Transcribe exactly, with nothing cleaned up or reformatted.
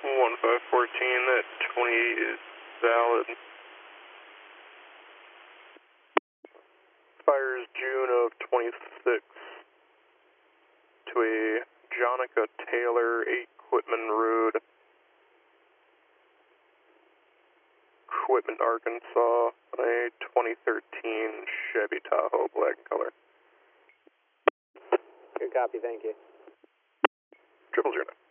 one five fourteen, that twenty-eight is valid. Fires June of twenty-six to a Jonica Taylor, eight Quitman Road, Quitman, Arkansas, on a twenty thirteen Chevy Tahoe, black color. Good copy, thank you. Triple zero nine.